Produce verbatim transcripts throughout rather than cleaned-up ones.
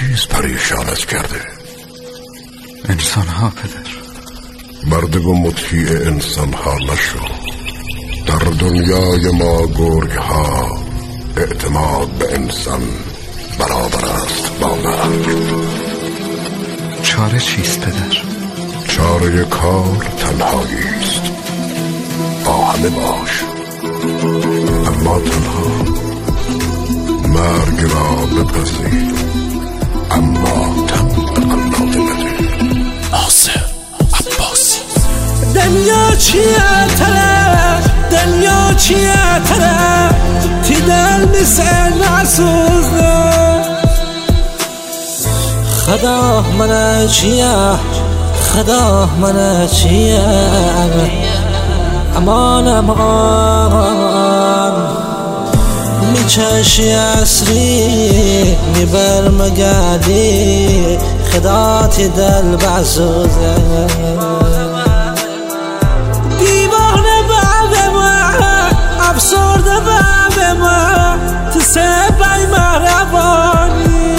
چیز پریشانت کرده؟ انسان ها پدر. مرد و مطیع انسان ها نشو. در دنیای ما گرگ ها اعتماد به انسان برابر است با مرگ. چاره چیست پدر؟ چاره کار تنهایی است. با همه باش، اما تنها. مرگ را بپذیر، اما تن به قلاده بده. ناصر عباسی. دنیا چیه تره، دنیا چیه تره، تی دل میسه نسوزه. خدا من چیه، خدا من چیه، امان امان. میچشی اصری میبر مگردی، خدا تی دل بسوزه. دیوانه به ما، افسرده به ما، تو سبای مهربانی.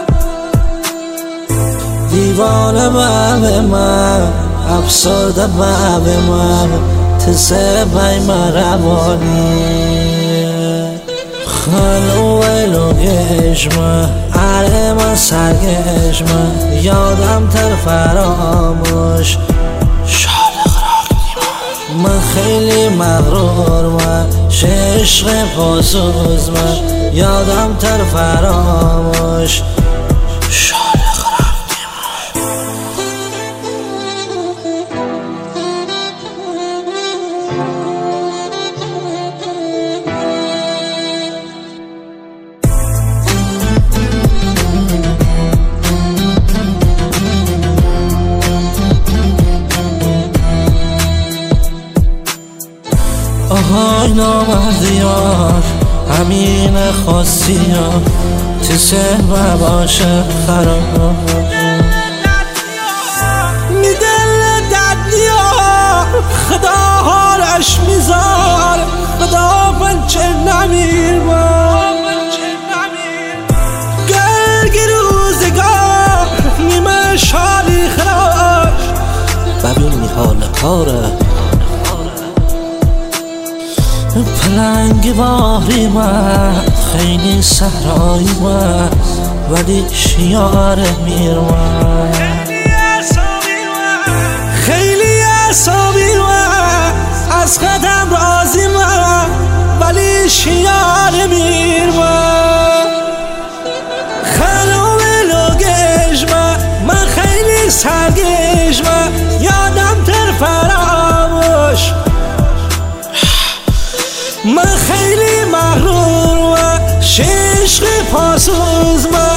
دیوانه به ما، افسرده به ما، تو سبای مهربانی. خلو ویلو گشمه، اره من سرگشمه، یادم تر فراموش شالق راک. من خیلی مغرور من، عشق پاسوز من، یادم تر فراموش شالق راک. آهای نامردیار، همین خواستیار، تو سه باشه خراب. می دل دردیار، خدا حالش میذار، خدا بنچه نمیر با. گرگ روزگار نیمه شالی خراش، ببینی حال کاره. پلنگ باری من، خیلی صحرایی من، ولی شیار میر من. خیلی عصابی من، از خودم راضی من، ولی شیار میر من. خلو لوگش من، من خیلی سرگش من، یادم تر فراموش. من خیلی مغرور و عشق پاسوز من،